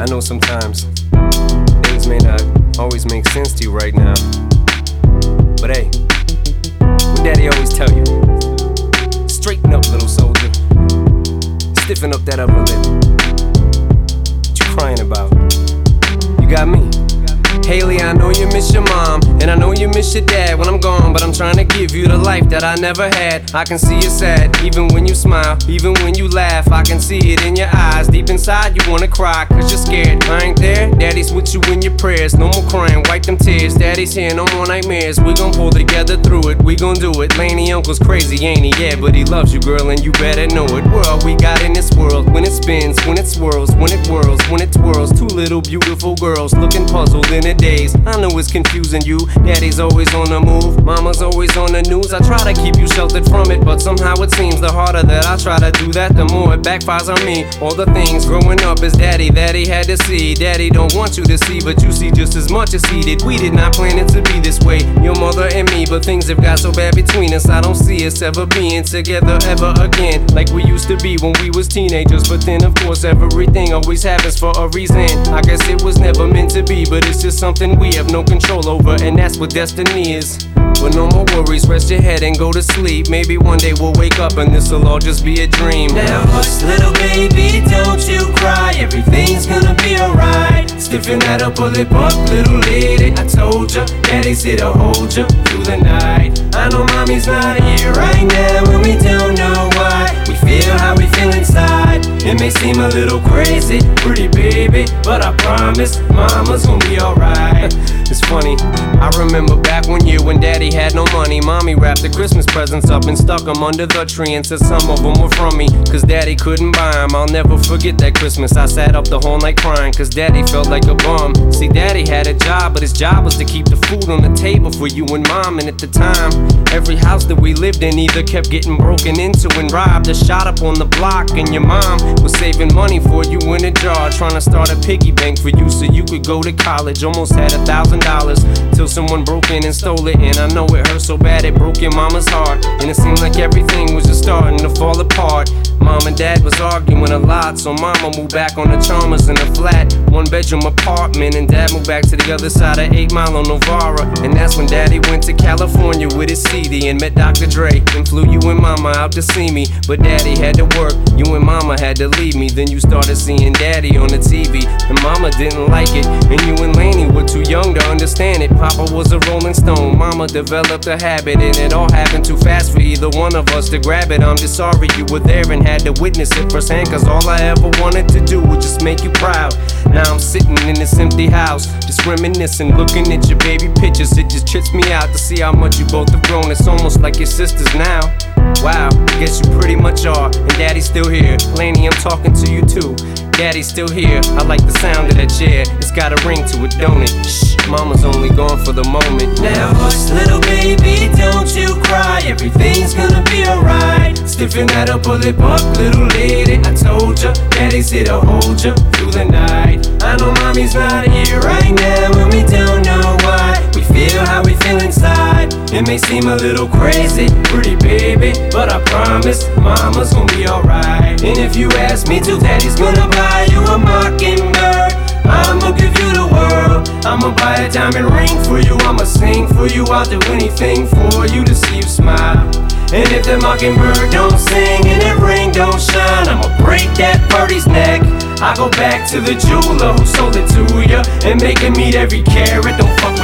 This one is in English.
know sometimes things may not always make sense to you right now, but hey, what Daddy always tell you: straighten up, little soldier. Stiffen up that upper lip. What you crying about? You got me. Haley, I know you miss your mom, and I know you miss your dad when I'm gone, but I'm trying to give you the life that I never had. I can see you sad, even when you smile, even when you laugh. I can see it in your eyes, deep inside you wanna cry, cause you're scared. I ain't there, Daddy's with you in your prayers. No more crying, wipe them tears. Daddy's here, no more nightmares. We gon' pull together through it, we gon' do it. Laney uncle's crazy, ain't he? Yeah, but he loves you, girl, and you better know it. We're all we got in this world. When it spins, when it swirls, when it whirls, when it twirls. Two little beautiful girls looking puzzled in a daze. I know it's confusing you. Daddy's always on the move, mama's always on the news. I try to keep you sheltered from it, but somehow it seems the harder that I try to do that, the more it backfires on me. All the things growing up as daddy that he had to see, Daddy don't want you to see, but you see just as much as he did. We did not plan it to be this way, your mother and me, but things have got so bad between us. I don't see us ever being together ever again, like we used to be when we was teenagers. But then of course everything always happens for a reason. I guess it was never meant to be, but it's just something we have no control over, and that's what destiny is. But no more worries, rest your head and go to sleep. Maybe one day we'll wake up and this'll all just be a dream. Now hush, little baby, don't you cry. Everything's gonna be alright. Stiffen that upper lip up, little lady. I told ya, Daddy's here to hold ya through the night. I know mommy's not here right now, and we don't know why. We feel how we feel inside. It may seem a little crazy, pretty baby, but I promise mama's gonna be alright. It's funny, I remember back one year when Daddy had no money. Mommy wrapped the Christmas presents up and stuck them under the tree and said some of them were from me, cause Daddy couldn't buy them. I'll never forget that Christmas. I sat up the whole night crying, cause Daddy felt like a bum. See, Daddy had a job, but his job was to keep the food on the table for you and Mom. And at the time, every house that we lived in either kept getting broken into and robbed or shot up on the block. And your mom was saving money for you in a jar, trying to start a piggy bank for you so you could go to college. Almost had $1,000 till someone broke in and stole it. And I know it hurt so bad it broke your mama's heart, and it seemed like everything was just starting to fall apart. Mom and Dad was arguing a lot, so Mama moved back on the Chalmers in a flat 1-bedroom apartment, and Dad moved back to the other side of 8 Mile on Novara. And that's when Daddy went to California with his CD and met Dr. Dre and flew you and Mama out to see me. But Daddy had to work, you and Mama had to leave me. Then you started seeing Daddy on the TV, and Mama didn't like it, and you and Laney were too young to understand it. Papa was a Rolling Stone, Mama developed a habit, and it all happened too fast for either one of us to grab it. I'm just sorry you were there and had to witness it firsthand, cause all I ever wanted to do was just make you proud. Now I'm sitting in this empty house, just reminiscing, looking at your baby pictures. It just trips me out to see how much you both have grown. It's almost like your sisters now. Wow, guess you pretty much are, and Daddy's still here. Laney, I'm talking to you too. Daddy's still here, I like the sound of that chair. It's got a ring to it, don't it? Shh, Mama's only gone for the moment. Now hush, little baby, don't you cry. Everything's gonna be alright. Stiffen that upper lip up, little lady. I told ya, Daddy's here to hold ya through the night. I know mommy's not here right now, and we don't know why. We feel how we feel inside. It may seem a little crazy, pretty baby, but I promise mama's gonna be alright. And if you ask me to, Daddy's gonna buy you a mockingbird. I'ma give you the world. I'ma buy a diamond ring for you. I'ma sing for you. I'll do anything for you to see you smile. And if that mockingbird don't sing and that ring don't shine, I'ma break that birdie's neck. I go back to the jeweler who sold it to ya and make him eat every carat. Don't fuck